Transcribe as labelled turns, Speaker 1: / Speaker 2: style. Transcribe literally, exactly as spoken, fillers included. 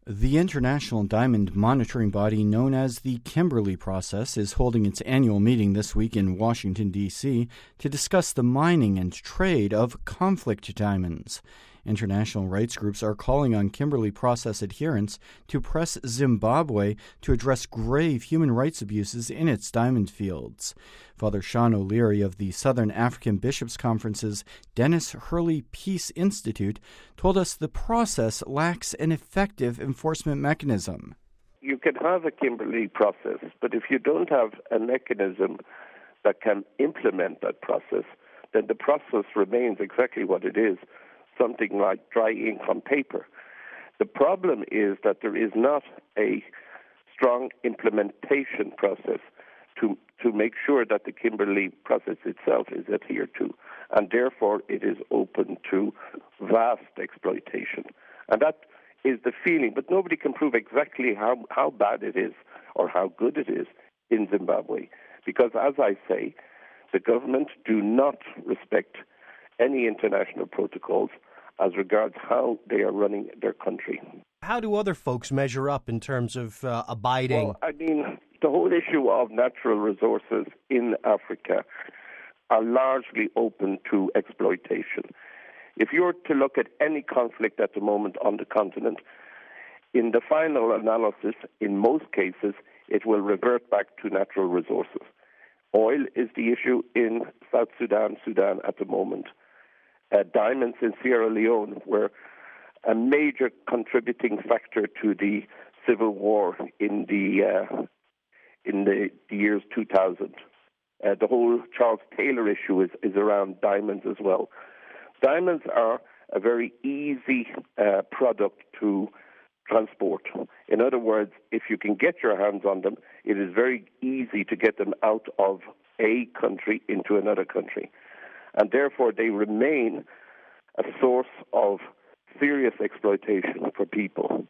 Speaker 1: The international diamond monitoring body known as the Kimberley Process is holding its annual meeting this week in Washington, D C to discuss the mining and trade of conflict diamonds. International rights groups are calling on Kimberley Process adherents to press Zimbabwe to address grave human rights abuses in its diamond fields. Father Sean O'Leary of the Southern African Bishops' Conference's Dennis Hurley Peace Institute told us the process lacks an effective enforcement mechanism.
Speaker 2: You can have a Kimberley process, but if you don't have a mechanism that can implement that process, then the process remains exactly what it is, something like dry ink on paper. The problem is that there is not a strong implementation process to to make sure that the Kimberley process itself is adhered to, and therefore it is open to vast exploitation. And that is the feeling, but nobody can prove exactly how, how bad it is or how good it is in Zimbabwe, because as I say, the government do not respect any international protocols as regards how they are running their country.
Speaker 3: How do other folks measure up in terms of uh, abiding?
Speaker 2: Well, I mean, the whole issue of natural resources in Africa are largely open to exploitation. If you were to look at any conflict at the moment on the continent, in the final analysis, in most cases, it will revert back to natural resources. Oil is the issue in South Sudan, Sudan at the moment. Uh, diamonds in Sierra Leone were a major contributing factor to the civil war in the uh, in the, the years two thousand. Uh, the whole Charles Taylor issue is, is around diamonds as well. Diamonds are a very easy uh, product to transport. In other words, if you can get your hands on them, it is very easy to get them out of a country into another country. And therefore they remain a source of serious exploitation for people.